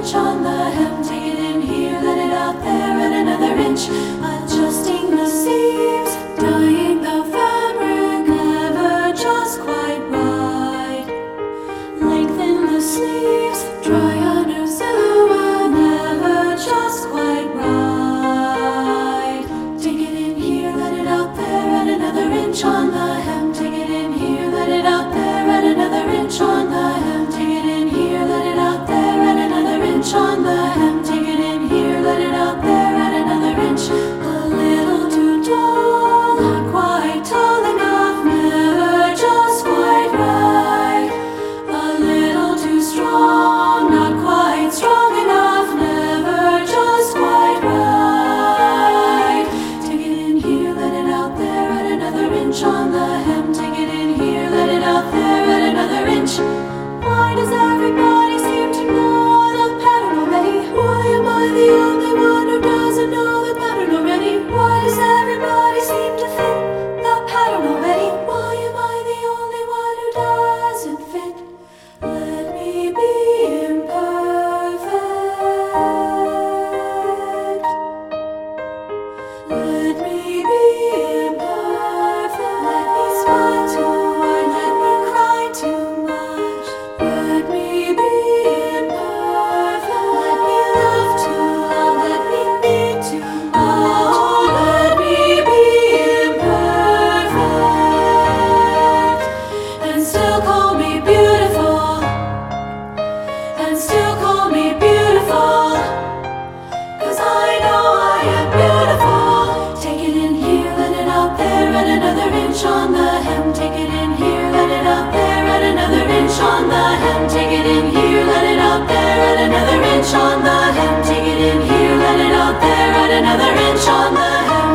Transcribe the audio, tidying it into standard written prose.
inch on the hem. Take it in here, let it out there, and another inch. Adjusting the seams, dyeing the fabric, never just quite right. Lengthen the sleeves, dry a new silhouette, never just quite right. Take it in here, let it out there, and another inch on the hem. Take it in here, let it out there, and another inch on the hem. Take it in here, let it out there, and another inch on the hem. Take it in here, let it out there, and another inch. A little too tall, not quite tall enough, never just quite right. A little too strong, not quite strong enough, never just quite right. Take it in here, let it out there, and another inch on the hem. Take it in here, let it out there, and another inch. Why does everybody seem to know the pattern already? Why am I the only one who doesn't know the pattern already? Why does everybody seem to fit the pattern already? Why am I the only one who doesn't fit? Let me be imperfect. Let me be imperfect. Let me smile too hard, let me cry too much. Let me be imperfect. Let me love too loud, let me need too much. Let me be imperfect. And still call me beautiful. And still call me beautiful. 'Cause I know I am beautiful. Take it in here, let it out there, and another inch on the hem. Take it in here, let it out there, and another inch on the hem. Take it in here, let it out there, and another inch on the hem. Take it in here, let it out there, and another inch on the hem.